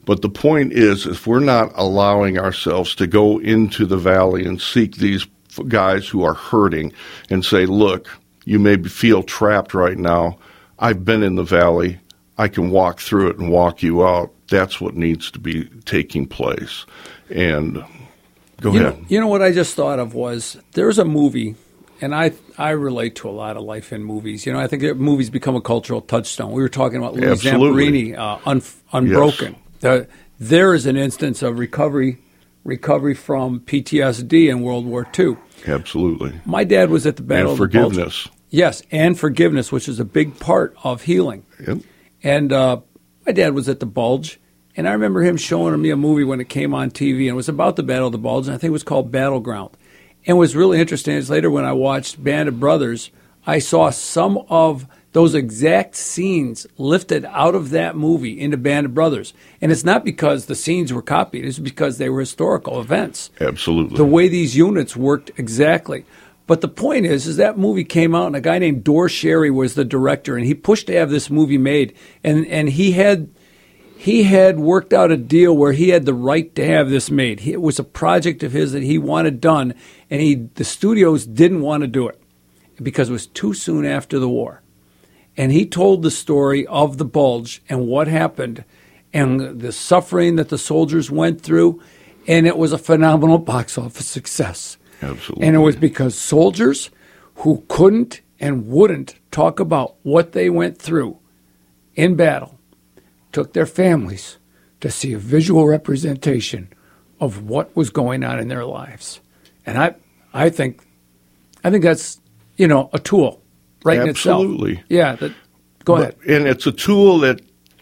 But the point is, if we're not allowing ourselves to go into the valley and seek these guys who are hurting and say, look, you may feel trapped right now. I've been in the valley. I can walk through it and walk you out. That's what needs to be taking place. And go
you
ahead.
Know, you know what I just thought of was there's a movie, and I I relate to a lot of life in movies. You know, I think that movies become a cultural touchstone. We were talking about Louis Zamperini, uh, Un- Unbroken.
Yes.
The, there is an instance of recovery recovery from P T S D in World War Two.
Absolutely.
My dad was at the Battle
and
of the Bulge.
forgiveness.
Yes, and forgiveness, which is a big part of healing.
Yep.
And uh, my dad was at the Bulge, and I remember him showing me a movie when it came on T V, and it was about the Battle of the Bulge, and I think it was called Battleground. And what was really interesting is later when I watched Band of Brothers, I saw some of those exact scenes lifted out of that movie into Band of Brothers. And it's not because the scenes were copied, it's because they were historical events.
Absolutely.
The way these units worked exactly. But the point is, is that movie came out, and a guy named Dor Sherry was the director, and he pushed to have this movie made. And and he had he had worked out a deal where he had the right to have this made. He, it was a project of his that he wanted done, and he the studios didn't want to do it because it was too soon after the war. And he told the story of the Bulge and what happened and the suffering that the soldiers went through, and it was a phenomenal box office success.
Absolutely.
And it was because soldiers who couldn't and wouldn't talk about what they went through in battle took their families to see a visual representation of what was going on in their lives. And I I think I think that's, you know, a tool right in itself.
Absolutely.
Yeah, that, go
but,
ahead.
And it's a tool that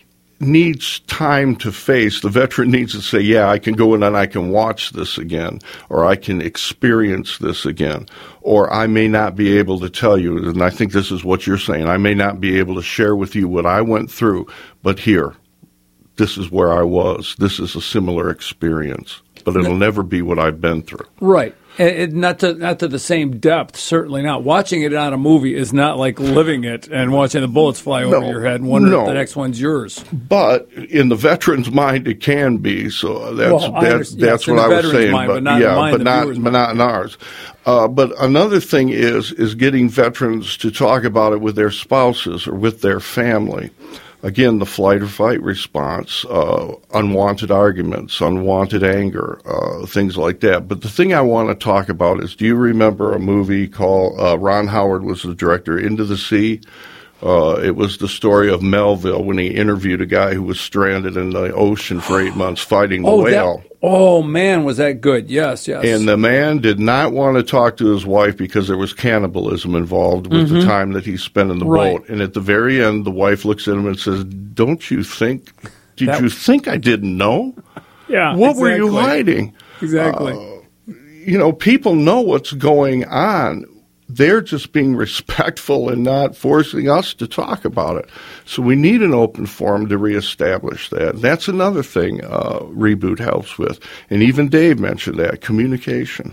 needs time to face. The veteran needs to say, yeah, I can go in and I can watch this again, or I can experience this again, or I may not be able to tell you, and I think this is what you're saying, I may not be able to share with you what I went through, but here, this is where I was. This is a similar experience, but it'll never be what I've been through.
Right. And it, not to not to the same depth, certainly not. Watching it on a movie is not like living it and watching the bullets fly over
No,
your head and wondering
no.
if the next one's yours.
But in the veteran's mind, it can be. So that's
Well, I
that's
understand.
that's
Yes, in
what
the
I was
veteran's
saying.
mind,
but,
but not in
yeah,
the mind
but
of the
not
viewer's
but
mind.
not in ours. Uh, but another thing is is getting veterans to talk about it with their spouses or with their family. Again, the flight or fight response, uh, unwanted arguments, unwanted anger, uh, things like that. But the thing I want to talk about is, do you remember a movie called, uh, Ron Howard was the director, Into the Sea? Uh, it was the story of Melville when he interviewed a guy who was stranded in the ocean for eight months fighting the
Oh,
whale.
that, oh man, was that good? Yes, yes.
And the man did not want to talk to his wife because there was cannibalism involved with
Mhm.
the time that he spent in the
Right.
boat. And at the very end, the wife looks at him and says, "Don't you think? Did
That-
you think I didn't know?
Yeah,
What were you
exactly.
hiding?"
Exactly.
Uh, you know, people know what's going on. They're just being respectful and not forcing us to talk about it. So we need an open forum to reestablish that. That's another thing uh, Reboot helps with. And even Dave mentioned that, communication.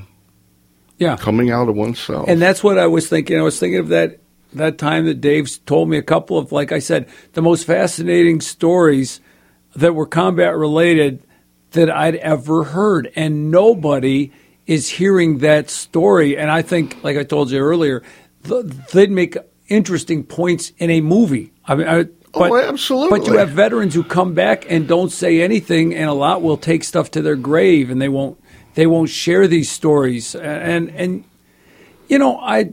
Yeah.
Coming out of oneself.
And that's what I was thinking. I was thinking of that that time that Dave's told me a couple of, like I said, the most fascinating stories that were combat related that I'd ever heard. And nobody is hearing that story. And I think, like I told you earlier, th- they'd make interesting points in a movie. I mean, I, but,
oh, absolutely.
But you have veterans who come back and don't say anything, and a lot will take stuff to their grave, and they won't they won't share these stories. And and you know, I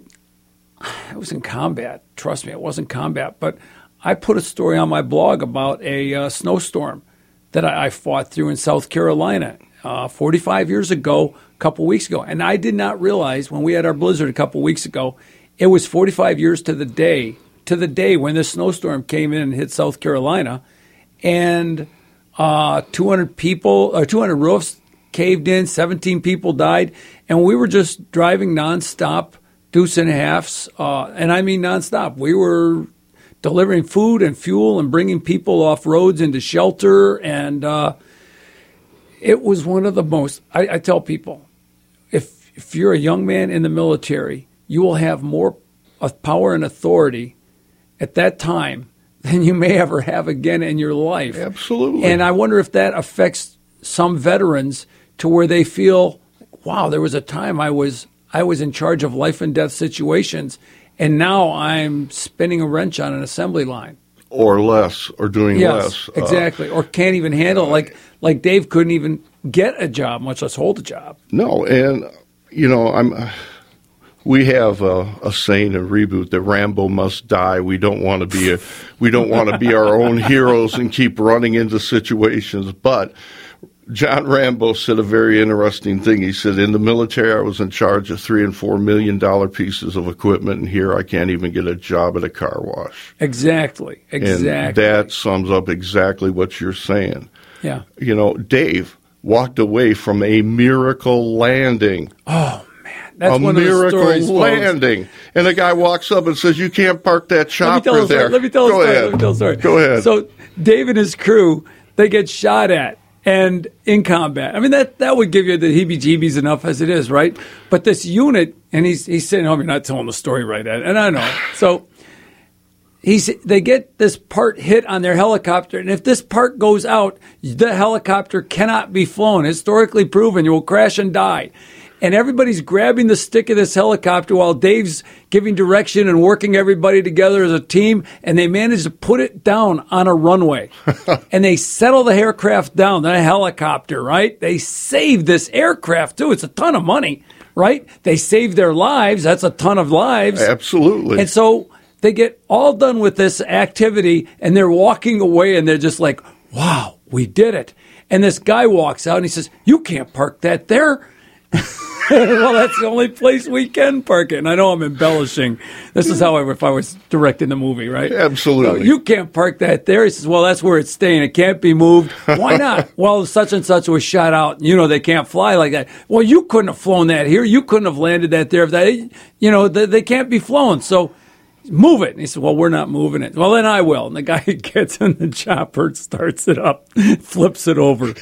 I was in combat. Trust me, it wasn't combat, but I put a story on my blog about a uh, snowstorm that I, I fought through in South Carolina uh, forty-five years ago. Couple weeks ago, and I did not realize when we had our blizzard a couple weeks ago, it was forty-five years to the day to the day when this snowstorm came in and hit South Carolina, and uh, two hundred people, or two hundred roofs caved in, seventeen people died, and we were just driving nonstop, deuce and a halfs, uh, and I mean nonstop. We were delivering food and fuel and bringing people off roads into shelter, and uh, it was one of the most. I, I tell people, if if you're a young man in the military, you will have more of power and authority at that time than you may ever have again in your life.
Absolutely.
And I wonder if that affects some veterans to where they feel, wow, there was a time I was I was in charge of life and death situations, and now I'm spinning a wrench on an assembly line.
Or less, or doing
yes,
less.
Exactly.
Uh,
or can't even handle it. Like, like Dave couldn't even get a job, much less hold a job.
No, and, you know, I'm. We have a, a saying in Reboot that Rambo must die. We don't want to be a, we don't want to be our own heroes and keep running into situations. But John Rambo said a very interesting thing. He said, in the military, I was in charge of three and four million dollar pieces of equipment, and here I can't even get a job at a car wash.
Exactly. Exactly.
And that sums up exactly what you're saying.
Yeah.
You know, Dave walked away from a miracle landing.
Oh, man. That's
a
one
miracle
of the stories,
landing. Folks. And the guy walks up and says, you can't park that chopper there.
Let me tell a
Go
story.
ahead.
Let me tell a story.
Go ahead.
So Dave and his crew, they get shot at. And in combat, I mean, that, that would give you the heebie-jeebies enough as it is, right? But this unit, and he's he's saying, oh, you're not telling the story right, Ed. And I know. So he's they get this part hit on their helicopter, and if this part goes out, the helicopter cannot be flown. Historically proven, you will crash and die. And everybody's grabbing the stick of this helicopter while Dave's giving direction and working everybody together as a team, and they manage to put it down on a runway. And they settle the aircraft down, the helicopter, right? They save this aircraft, too. It's a ton of money, right? They save their lives. That's a ton of lives.
Absolutely.
And so they get all done with this activity, and they're walking away, and they're just like, wow, we did it. And this guy walks out, and he says, you can't park that there. Well, that's the only place we can park it. And I know I'm embellishing. This is how I, if I was directing the movie, right?
Absolutely.
So you can't park that there. He says, well, that's where it's staying. It can't be moved. Why not? Well, such and such was shot out. You know, they can't fly like that. Well, you couldn't have flown that here. You couldn't have landed that there. If that, you know, they, they can't be flown. So move it. And he said, well, we're not moving it. Well, then I will. And the guy gets in the chopper, starts it up, flips it over.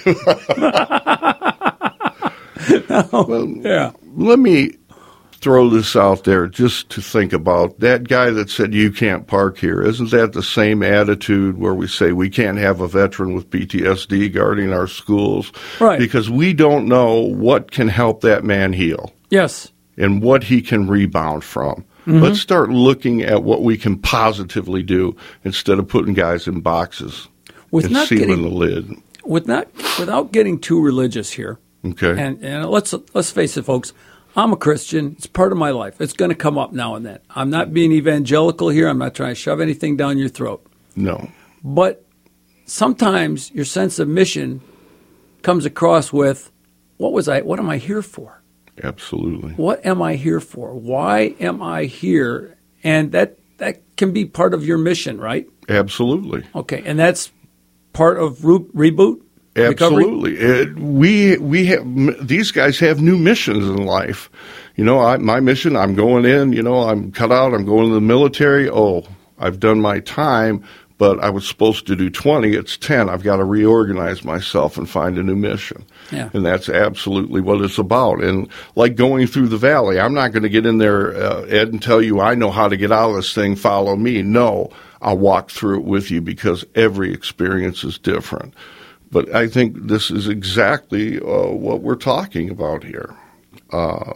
No.
Well,
yeah.
Let me throw this out there just to think about. That guy that said you can't park here, isn't that the same attitude where we say we can't have a veteran with P T S D guarding our schools?
Right.
Because we don't know what can help that man heal.
Yes.
And what he can rebound from.
Mm-hmm.
Let's start looking at what we can positively do instead of putting guys in boxes
with
and
not
sealing
getting,
the lid.
With not, without getting too religious here.
Okay.
And, and let's let's face it, folks. I'm a Christian. It's part of my life. It's going to come up now and then. I'm not being evangelical here. I'm not trying to shove anything down your throat.
No.
But sometimes your sense of mission comes across with, what was I? What am I here for?
Absolutely.
What am I here for? Why am I here? And that that can be part of your mission, right?
Absolutely.
Okay, and that's part of re- Reboot?
Absolutely. It, we we have these guys have new missions in life. You know, I, my mission, I'm going in, you know, I'm cut out, I'm going to the military. Oh, I've done my time, but I was supposed to do twenty, it's ten. I've got to reorganize myself and find a new mission.
Yeah.
And that's absolutely what it's about. And like going through the valley, I'm not going to get in there, uh, Ed, and tell you I know how to get out of this thing, follow me. No, I'll walk through it with you because every experience is different. But I think this is exactly uh, what we're talking about here. Uh,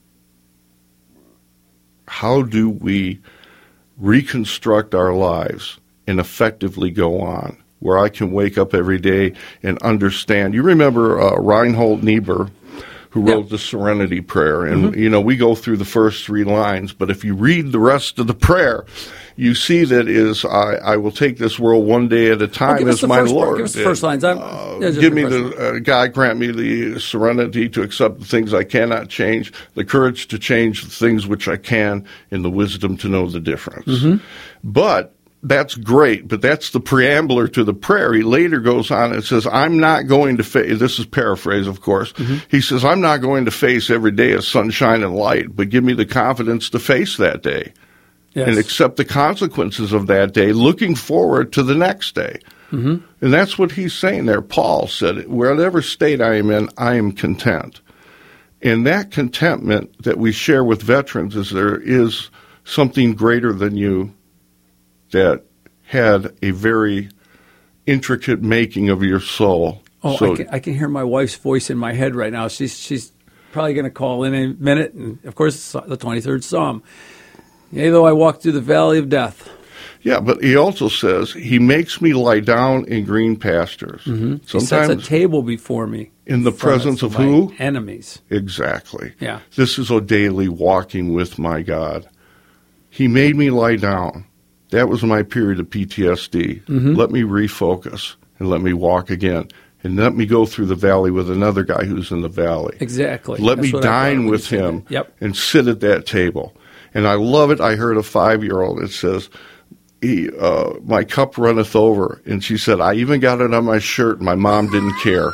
how do we reconstruct our lives and effectively go on, where I can wake up every day and understand? You remember uh, Reinhold Niebuhr, who wrote yeah. the Serenity Prayer. And, mm-hmm. you know, we go through the first three lines, but if you read the rest of the prayer, you see that is, I, I will take this world one day at a time as my Lord.
Give us the first lines. I'm,
uh,
yeah,
give me the, uh, God grant me the serenity to accept the things I cannot change, the courage to change the things which I can, and the wisdom to know the difference.
Mm-hmm.
But that's great, but that's the preambler to the prayer. He later goes on and says, I'm not going to face, this is paraphrase, of course. Mm-hmm. He says, I'm not going to face every day as sunshine and light, but give me the confidence to face that day. Yes. And accept the consequences of that day, looking forward to the next day.
Mm-hmm.
And that's what he's saying there. Paul said, whatever state I am in, I am content. And that contentment that we share with veterans is there is something greater than you that had a very intricate making of your soul.
Oh,
so,
I, can, I can hear my wife's voice in my head right now. She's she's probably going to call in a minute, and of course, it's the twenty-third Psalm. Yea, though I walk through the valley of death.
Yeah, but he also says, he makes me lie down in green pastures.
Mm-hmm.
Sometimes
he sets a table before me.
In the presence of who?
Enemies.
Exactly.
Yeah.
This is a daily walking with my God. He made me lie down. That was my period of P T S D.
Mm-hmm.
Let me refocus and let me walk again. And let me go through the valley with another guy who's in the valley.
Exactly.
Let
That's
me dine with him
yep.
and sit at that table. And I love it. I heard a five-year-old that says, he, uh, my cup runneth over. And she said, I even got it on my shirt, and my mom didn't care.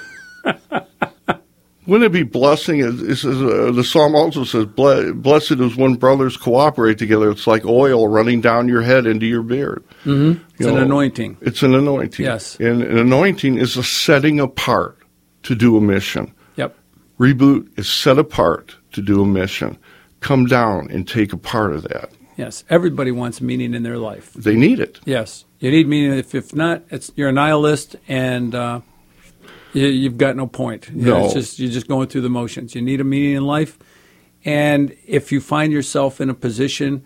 Wouldn't it be blessing? It says, uh, the psalm also says, blessed is when brothers cooperate together. It's like oil running down your head into your beard.
Mm-hmm. It's
you
an
know,
anointing.
It's an anointing.
Yes.
And an anointing is a setting apart to do a mission.
Yep.
Reboot is set apart to do a mission. Come down and take a part of that.
Yes. Everybody wants meaning in their life.
They need it.
Yes. You need meaning. If, if not, it's, you're a nihilist, and uh, you, you've got no point. You
no.
know, it's just, you're just going through the motions. You need a meaning in life. And if you find yourself in a position,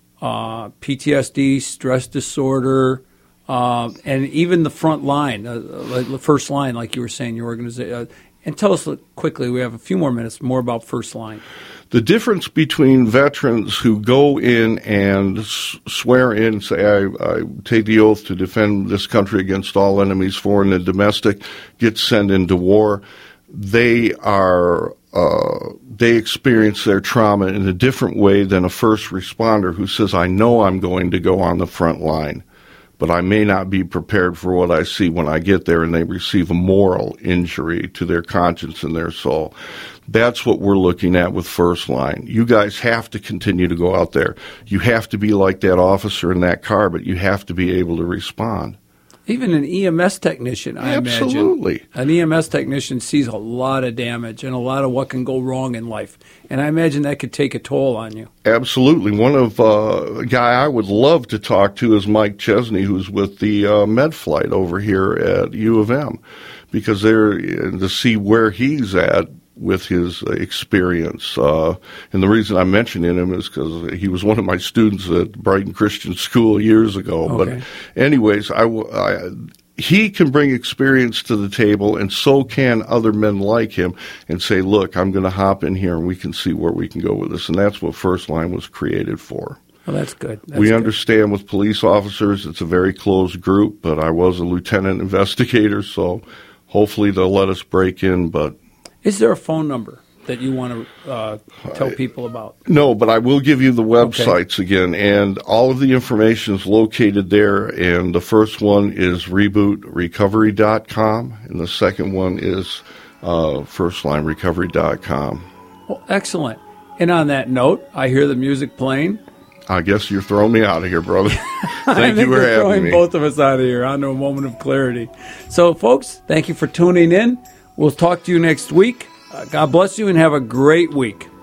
uh, P T S D, stress disorder, uh, and even the front line, uh, like the first line, like you were saying, your organization. Uh, and tell us quickly, we have a few more minutes, more about first line.
The difference between veterans who go in and s- swear in, say, I, I take the oath to defend this country against all enemies, foreign and domestic, get sent into war, they are uh, they experience their trauma in a different way than a first responder who says, I know I'm going to go on the front line, but I may not be prepared for what I see when I get there, and they receive a moral injury to their conscience and their soul. That's what we're looking at with First Line. You guys have to continue to go out there. You have to be like that officer in that car, but you have to be able to respond.
Even an E M S technician, I imagine.
Absolutely.
An E M S technician sees a lot of damage and a lot of what can go wrong in life. And I imagine that could take a toll on you.
Absolutely. One of uh, a guy I would love to talk to is Mike Chesney, who's with the uh, MedFlight over here at U of M, because they're to see where he's at with his experience. Uh, and the reason I'm mentioning him is because he was one of my students at Brighton Christian School years ago.
Okay.
But anyways, I, I, he can bring experience to the table, and so can other men like him, and say, look, I'm going to hop in here and we can see where we can go with this. And that's what First Line was created for.
Well, that's good. That's
we
good.
understand with police officers it's a very closed group, but I was a lieutenant investigator, so hopefully they'll let us break in. But
is there a phone number that you want to uh, tell people about?
No, but I will give you the websites okay. again, and all of the information is located there. And the first one is reboot recovery dot com, and the second one is uh, first line recovery dot com.
Well, excellent. And on that note, I hear the music playing.
I guess you're throwing me out of here, brother. Thank
I think
you for
you're
having
throwing
me.
both of us out of here onto a moment of clarity. So, folks, thank you for tuning in. We'll talk to you next week. Uh, God bless you and have a great week.